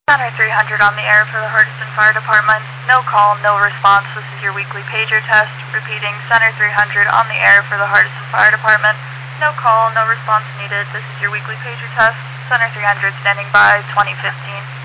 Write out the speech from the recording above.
Center 300 on the air for the Hardison Fire Department. No call, no response. This is your weekly pager test. Repeating, Center 300 on the air for the Hardison Fire Department. No call, no response needed. This is your weekly pager test. Center 300 standing by, 2015.